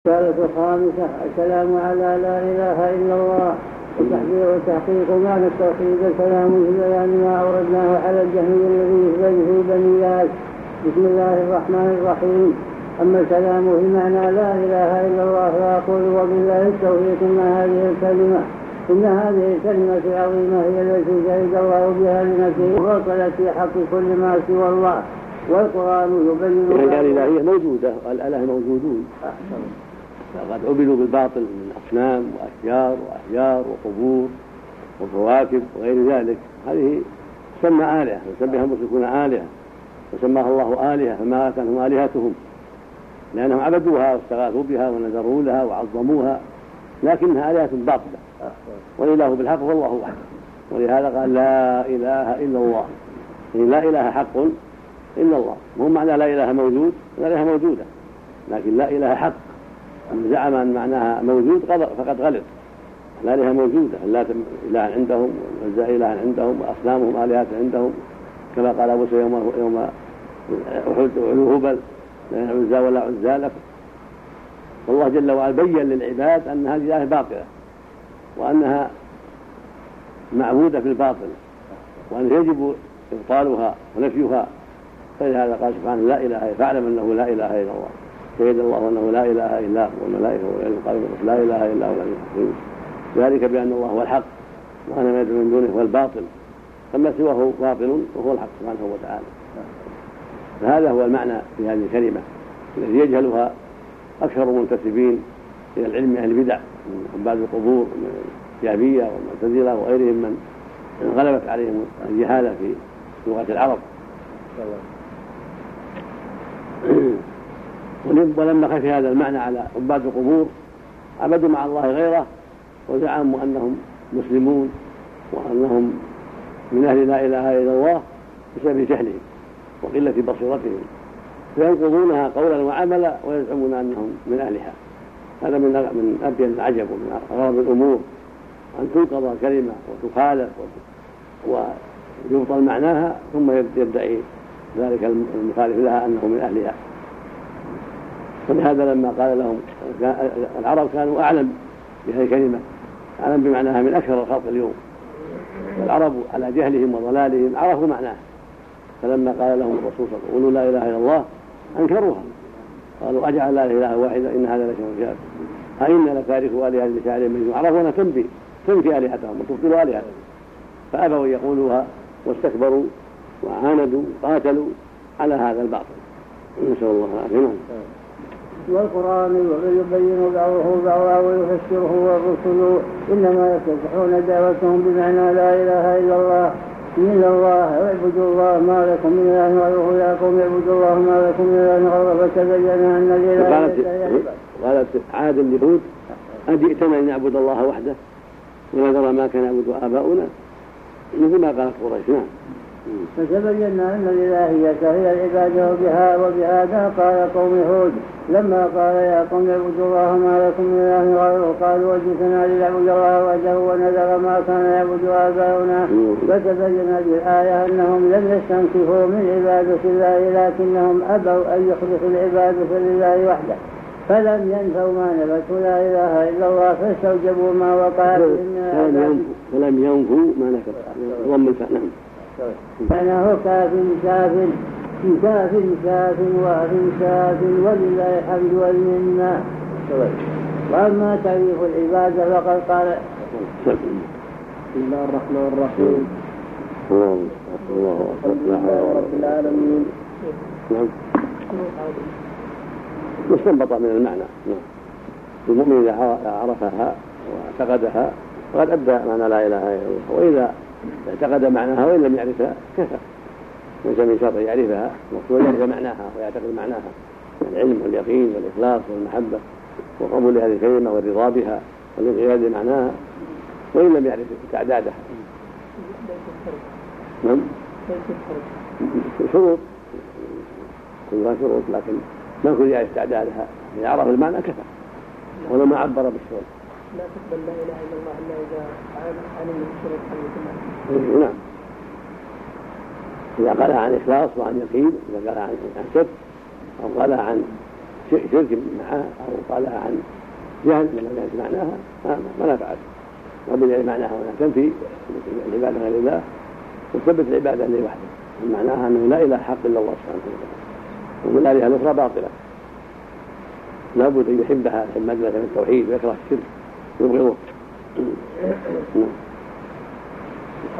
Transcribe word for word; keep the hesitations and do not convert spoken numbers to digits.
الرسالة الخامسة: الكلام على لا إله إلا الله وتحقيق وتحقيق معنى التوحيد. الكلام في بيان ما أوردناه على الجهمي الذي يثبت في بنيات. بسم الله الرحمن الرحيم. أما الكلام في معنى لا إله إلا الله فأقول وبالله التوفيق إن هذه الكلمة إن هذه الكلمة العظيمة هي التي شهد الله بها لنفسه ووصلت في حق كل ما سوى الله، والقرآن يبين. يعني الإلهية موجودة والإله موجودون، فقد عبدوا بالباطل من أصنام وأشجار وأحجار وقبور وكواكب وغير ذلك. هذه تسمى آلهة، وسميها المشركون آلهة، وسماها الله آلهة، فما كانوا آلهتهم لأنهم عبدوها واستغاثوا بها ونذروا لها وعظموها، لكنها آلهة باطلة، والإله بالحق هو الله وحده. ولهذا قال لا إله إلا الله، يعني لا إله حق إلا الله. مو معنى لا إله موجود، لا إله موجودة، لكن لا إله حق. من زعم أن معناها موجود فقد غلط. لا إله موجودة، لا إله عندهم والعزى إله عندهم وأصنامهم آلهات عندهم، كما قال أبو سعيد يوم يوم أحد علو هبل لا عزى ولا عزى لك. والله جل وعلا بين للعباد أن هذه الآلهة باطلة وأنها معبودة في الباطل وأن يجب إبطالها ونفيها. فلهذا قال سبحانه لا إله، فاعلم أنه لا إله إلا الله، شهد الله أنه لا إله إلا هو والملائكة والعلم قالوا لا إله إلا هو العلي العظيم. ذلك بأن الله هو الحق وأنا ما يدعو من دونه هو الباطل، فما سواه باطل وهو الحق سبحانه وتعالى. فهذا هو المعنى في هذه الكلمة الذي يجهلها أكثر منتسبين إلى العلم أهل البدع من عباد القبور من الجهمية والمعتزلة وغيرهم من غلبت عليهم الجهالة في لغة العرب. ولما خفي هذا المعنى على عباد القبور عبدوا مع الله غيره وزعموا أنهم مسلمون وأنهم من أهل لا إله إلا الله بسبب جهلهم وقلة بصيرتهم، فينقضونها قولا وعملا ويزعمون أنهم من أهلها. هذا من من أبين العجب ومن أغرب الأمور أن تنقض كلمة وتخالف ويبطل معناها ثم يدعي ذلك المخالف لها أنه من أهلها. فلهذا لما قال لهم العرب كانوا أعلم بهذه الكلمة، أعلم بمعناها من أكثر الخلق اليوم، والعرب على جهلهم وضلالهم عرفوا معناها. فلما قال لهم الرسول صلى الله عليه وسلم قولوا لا إله إلا الله أنكروها، قالوا أجعل لا إله واحدة إن هذا لشيء عجاب أئنا لتاركوا آلهة لشاعر مجنون. عرفوا أن تنفي تنفي آلهتهم وتبطل آلهتهم، فأبوا يقولوها واستكبروا وعاندوا قاتلوا على هذا الباطل. نسأل الله العافية. والقرآن يبين بعضه بعضا ويفسره، والرسل إنما يفتتحون دعوتهم بمعنى لا إله إلا الله إلا الله واعبدوا الله ما لكم من إله غيره يا قوم اعبدوا الله ما لكم من إله غيره. فتبين أن الإله قالت عاد اليهود أجئتنا أن نعبد الله وحده ونذر ما كان يعبد آباؤنا، مثل ما قالت قريش. نعم. فتبين أن الإلهية هي العبادة بها وبهذا قال قوم هود لما قال يا قوم اعبدوا الله ما لكم من إله غيره قالوا وجئتنا لنعبد الله وحده ونذر ما كان يعبد آباؤنا. فتبين بالآية أنهم لم يستنكفوا من عبادة الله لكنهم أبوا أن يخلصوا العبادة لله وحده، فلم ينفوا ما نبتوا لا إله إلا الله فاستوجبوا ما وقع فلم ينفوا ما نكتوا ضم الفعل. فأنه كاف كاف كاف كاف وعف كاف ولله الحمد والمنة. وأما تعريف العبادة فقد قال بسم الله الرحمن الرحيم الحمد لله رب العالمين. مستنبط من المعنى. المؤمن إذا عرفها واعتقدها فقد أدى معنى لا إله إلا الله، وإذا اعتقد معناها وإن لم يعرفها كفى. ليس من شرط يعرفها، المقصود يعرف معناها ويعتقد معناها، العلم واليقين والإخلاص والمحبة وقبول هذه الكلمة والرضا بها والانقياد لمعناها وإن لم يعرف تعدادها. نعم. شروط كلها شروط، لكن ما كل يعرف تعدادها، إذا عرف المعنى كفى ولو ما عبر بالشروط. لا تقبل لا إله إلا الله إلا إذا علم الشروط حمد. نعم. إذا قالها عن إخلاص وعن يقين، إذا قالها عن شك أو قالها عن شرك معها أو قالها عن جهل لما كانت معناها ما نفعت، وبدأ معناها ولا تنفي العبادة غير الله وتثبت العبادة لله وحده، معناها أنه لا إله حق إلا الله سبحانه وتعالى، والآلهة الأخرى باطلة، لابد أن يحبها يحب مادة التوحيد ويكره الشرك ويبغضه.